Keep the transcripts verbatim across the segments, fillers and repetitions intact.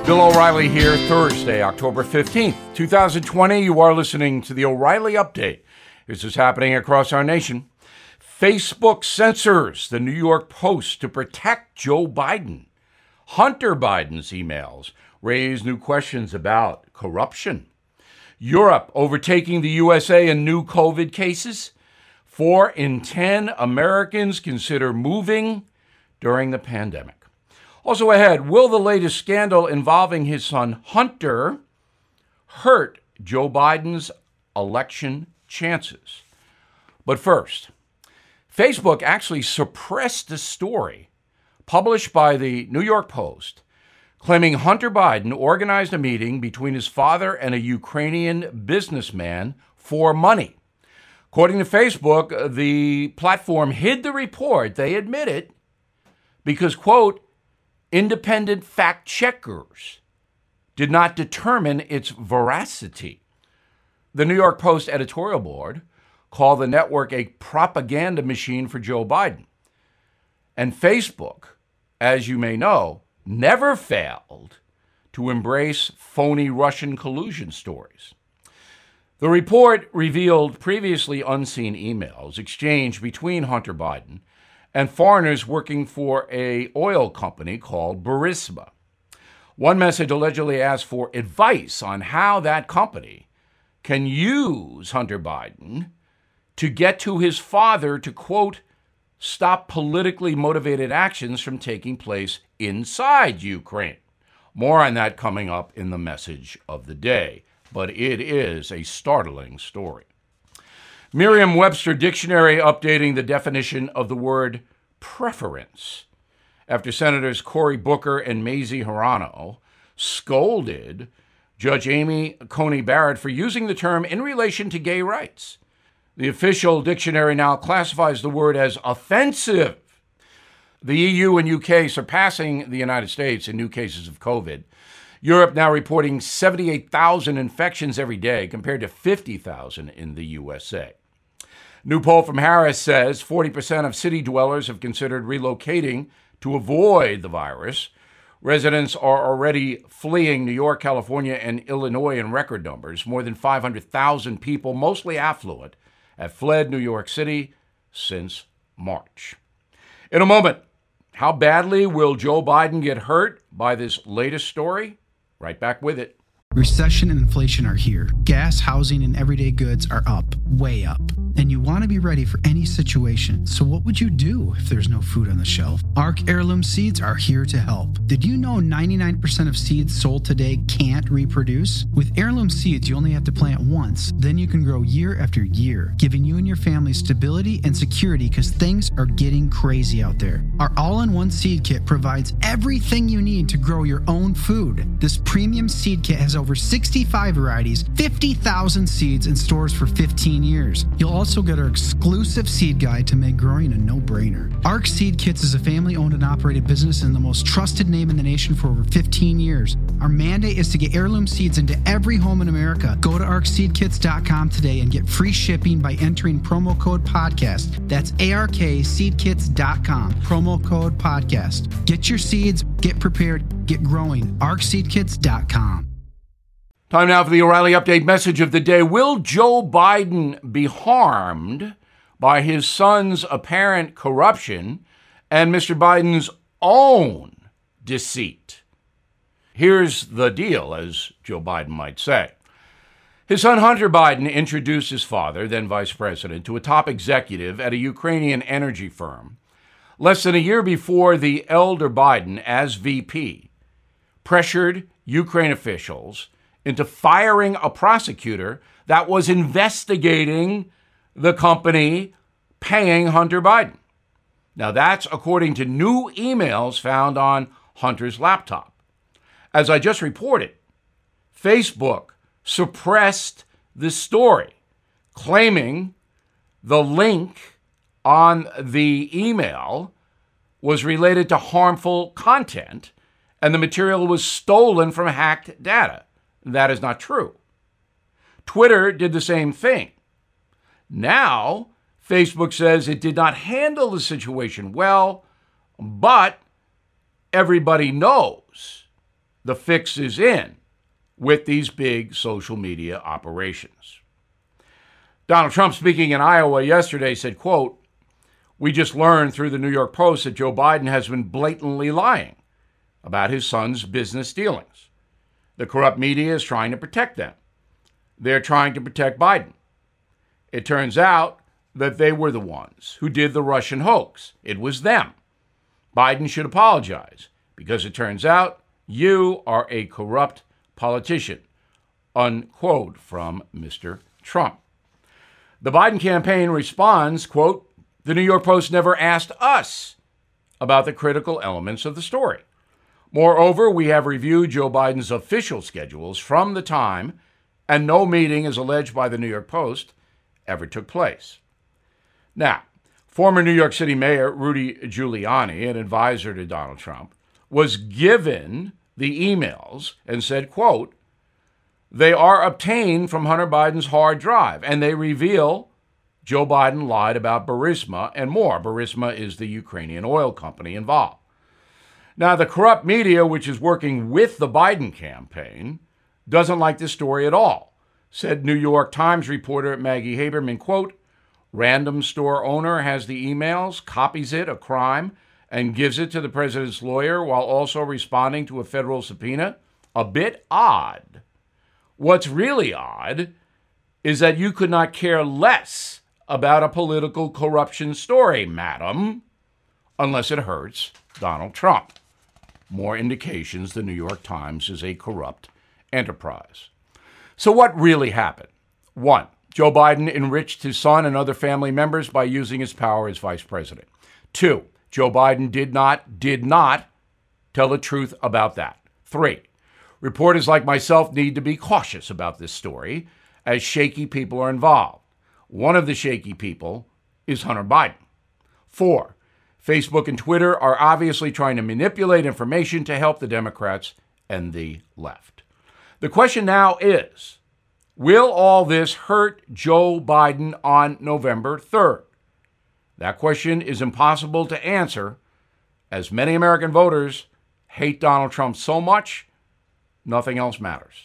Bill O'Reilly here, Thursday, October fifteenth, twenty twenty. You are listening to the O'Reilly Update. This is happening across our nation. Facebook censors the New York Post to protect Joe Biden. Hunter Biden's emails raise new questions about corruption. Europe overtaking the U S A in new COVID cases. Four in ten Americans consider moving during the pandemic. Also ahead, will the latest scandal involving his son Hunter hurt Joe Biden's election chances? But first, Facebook actually suppressed a story published by the New York Post claiming Hunter Biden organized a meeting between his father and a Ukrainian businessman for money. According to Facebook, the platform hid the report, they admit it, because, quote, independent fact checkers did not determine its veracity. The New York Post editorial board called the network a propaganda machine for Joe Biden. And Facebook, as you may know, never failed to embrace phony Russian collusion stories. The report revealed previously unseen emails exchanged between Hunter Biden and foreigners working for an oil company called Burisma. One message allegedly asked for advice on how that company can use Hunter Biden to get to his father to, quote, stop politically motivated actions from taking place inside Ukraine. More on that coming up in the message of the day, but it is a startling story. Merriam-Webster Dictionary updating the definition of the word preference after Senators Cory Booker and Mazie Hirono scolded Judge Amy Coney Barrett for using the term in relation to gay rights. The official dictionary now classifies the word as offensive. The E U and U K surpassing the United States in new cases of COVID. Europe now reporting seventy-eight thousand infections every day compared to fifty thousand in the U S A. New poll from Harris says forty percent of city dwellers have considered relocating to avoid the virus. Residents are already fleeing New York, California, and Illinois in record numbers. More than five hundred thousand people, mostly affluent, have fled New York City since March. In a moment, how badly will Joe Biden get hurt by this latest story? Right back with it. Recession and inflation are here. Gas, housing, and everyday goods are up, way up. And you want to be ready for any situation. So what would you do if there's no food on the shelf? Arc Heirloom Seeds are here to help. Did you know ninety-nine percent of seeds sold today can't reproduce? With Heirloom Seeds, you only have to plant once. Then you can grow year after year, giving you and your family stability and security because things are getting crazy out there. Our all-in-one seed kit provides everything you need to grow your own food. This premium seed kit has over sixty-five varieties, fifty thousand seeds, and stores for fifteen years. You'll also get our exclusive seed guide to make growing a no-brainer. Arc Seed Kits is a family-owned and operated business and the most trusted name in the nation for over fifteen years. Our mandate is to get heirloom seeds into every home in America. Go to arc seed kits dot com today and get free shipping by entering promo code podcast. That's A R K seed kits dot com, promo code podcast. Get your seeds, get prepared, get growing. arc seed kits dot com. Time now for the O'Reilly Update message of the day. Will Joe Biden be harmed by his son's apparent corruption and Mister Biden's own deceit? Here's the deal, as Joe Biden might say. His son Hunter Biden introduced his father, then vice president, to a top executive at a Ukrainian energy firm less than a year before the elder Biden, as V P, pressured Ukraine officials into firing a prosecutor that was investigating the company paying Hunter Biden. Now, that's according to new emails found on Hunter's laptop. As I just reported, Facebook suppressed this story, claiming the link on the email was related to harmful content and the material was stolen from hacked data. That is not true. Twitter did the same thing. Now, Facebook says it did not handle the situation well, but everybody knows the fix is in with these big social media operations. Donald Trump, speaking in Iowa yesterday, said, quote, "We just learned through the New York Post that Joe Biden has been blatantly lying about his son's business dealings. The corrupt media is trying to protect them. They're trying to protect Biden. It turns out that they were the ones who did the Russian hoax. It was them. Biden should apologize because it turns out you are a corrupt politician," unquote, from Mister Trump. The Biden campaign responds, quote, "The New York Post never asked us about the critical elements of the story. Moreover, we have reviewed Joe Biden's official schedules from the time, and no meeting, as alleged by the New York Post, ever took place." Now, former New York City Mayor Rudy Giuliani, an advisor to Donald Trump, was given the emails and said, quote, "They are obtained from Hunter Biden's hard drive, and they reveal Joe Biden lied about Burisma and more." Burisma is the Ukrainian oil company involved. Now, the corrupt media, which is working with the Biden campaign, doesn't like this story at all, said New York Times reporter Maggie Haberman, quote, "Random store owner has the emails, copies it, a crime, and gives it to the president's lawyer while also responding to a federal subpoena. A bit odd. What's really odd is that you could not care less about a political corruption story, madam, unless it hurts Donald Trump. More indications the New York Times is a corrupt enterprise. So what really happened? One, Joe Biden enriched his son and other family members by using his power as vice president. Two, Joe Biden did not, did not tell the truth about that. Three, reporters like myself need to be cautious about this story as shaky people are involved. One of the shaky people is Hunter Biden. Four, Facebook and Twitter are obviously trying to manipulate information to help the Democrats and the left. The question now is, will all this hurt Joe Biden on November third? That question is impossible to answer, as many American voters hate Donald Trump so much, nothing else matters.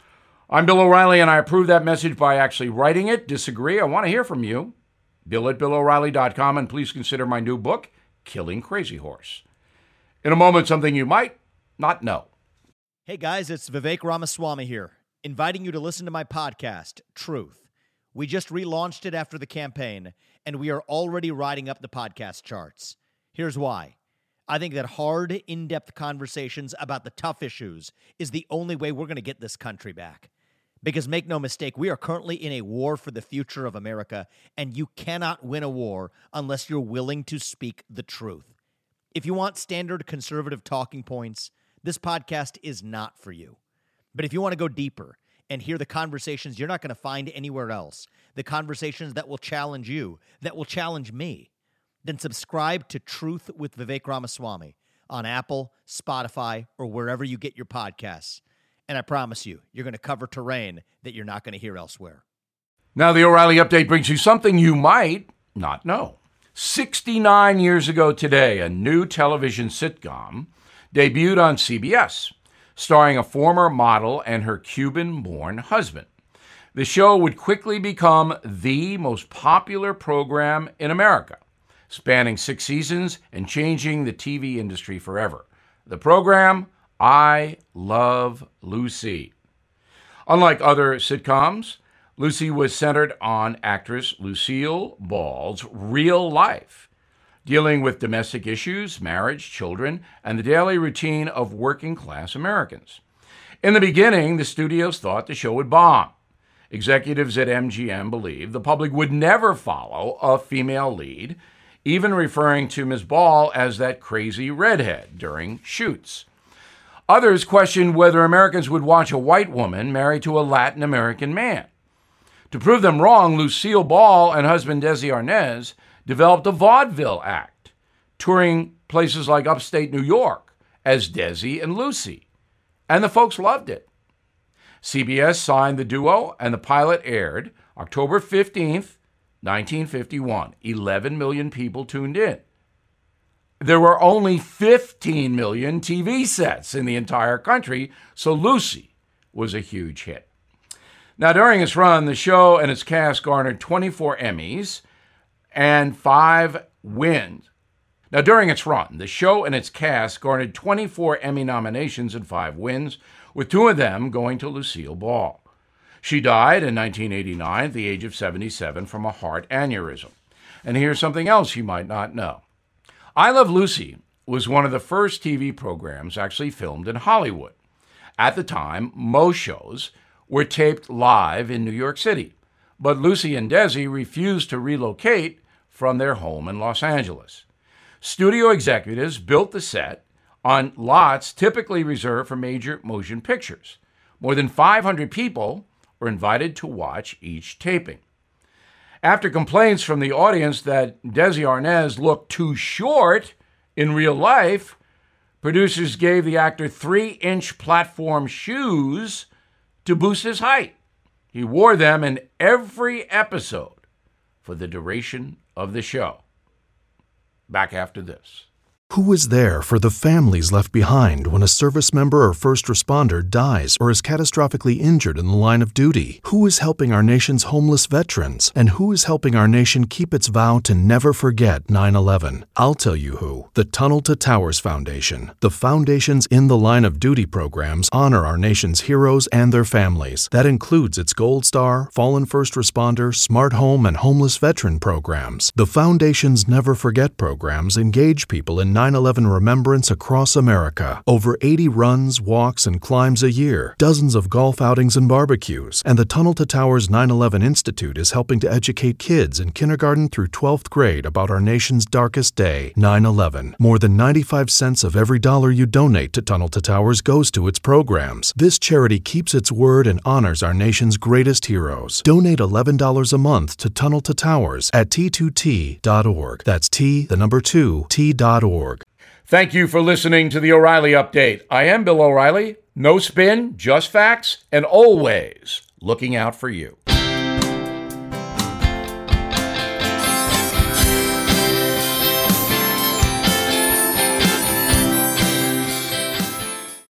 I'm Bill O'Reilly, and I approve that message by actually writing it. Disagree? I want to hear from you. Bill at Bill O'Reilly dot com, and please consider my new book, Killing Crazy Horse. In a moment, something you might not know. Hey guys, it's Vivek Ramaswamy here, inviting you to listen to my podcast, Truth. We just relaunched it after the campaign, and we are already riding up the podcast charts. Here's why. I think that hard, in-depth conversations about the tough issues is the only way we're going to get this country back. Because make no mistake, we are currently in a war for the future of America, and you cannot win a war unless you're willing to speak the truth. If you want standard conservative talking points, this podcast is not for you. But if you want to go deeper and hear the conversations you're not going to find anywhere else, the conversations that will challenge you, that will challenge me, then subscribe to Truth with Vivek Ramaswamy on Apple, Spotify, or wherever you get your podcasts. And I promise you, you're going to cover terrain that you're not going to hear elsewhere. Now, the O'Reilly Update brings you something you might not know. sixty-nine years ago today, a new television sitcom debuted on C B S, starring a former model and her Cuban-born husband. The show would quickly become the most popular program in America, spanning six seasons and changing the T V industry forever. The program, I Love Lucy. Unlike other sitcoms, Lucy was centered on actress Lucille Ball's real life, dealing with domestic issues, marriage, children, and the daily routine of working-class Americans. In the beginning, the studios thought the show would bomb. Executives at M G M believed the public would never follow a female lead, even referring to Miz Ball as that crazy redhead during shoots. Others questioned whether Americans would watch a white woman married to a Latin American man. To prove them wrong, Lucille Ball and husband Desi Arnaz developed a vaudeville act, touring places like upstate New York as Desi and Lucy, and the folks loved it. C B S signed the duo, and the pilot aired October fifteenth, nineteen fifty-one. eleven million people tuned in. there were only fifteen million T V sets in the entire country, so Lucy was a huge hit. Now, during its run, the show and its cast garnered twenty-four Emmys and five wins. Now, during its run, the show and its cast garnered twenty-four Emmy nominations and five wins, with two of them going to Lucille Ball. She died in nineteen eighty-nine at the age of seventy-seven from a heart aneurysm. And here's something else you might not know. I Love Lucy was one of the first T V programs actually filmed in Hollywood. At the time, most shows were taped live in New York City, but Lucy and Desi refused to relocate from their home in Los Angeles. Studio executives built the set on lots typically reserved for major motion pictures. More than five hundred people were invited to watch each taping. After complaints from the audience that Desi Arnaz looked too short in real life, producers gave the actor three-inch platform shoes to boost his height. He wore them in every episode for the duration of the show. Back after this. Who is there for the families left behind when a service member or first responder dies or is catastrophically injured in the line of duty? Who is helping our nation's homeless veterans? And who is helping our nation keep its vow to never forget nine eleven? I'll tell you who. The Tunnel to Towers Foundation. The foundation's In the Line of Duty programs honor our nation's heroes and their families. That includes its Gold Star, Fallen First Responder, Smart Home, and Homeless Veteran programs. The foundation's Never Forget programs engage people in nine eleven remembrance across America. Over eighty runs, walks, and climbs a year, dozens of golf outings and barbecues, and the Tunnel to Towers nine eleven Institute is helping to educate kids in kindergarten through twelfth grade about our nation's darkest day, nine eleven. More than ninety-five cents of every dollar you donate to Tunnel to Towers goes to its programs. This charity keeps its word and honors our nation's greatest heroes. Donate eleven dollars a month to Tunnel to Towers at T two T dot org. That's T, the number two, T dot org. Thank you for listening to the O'Reilly Update. I am Bill O'Reilly. No spin, just facts, and always looking out for you.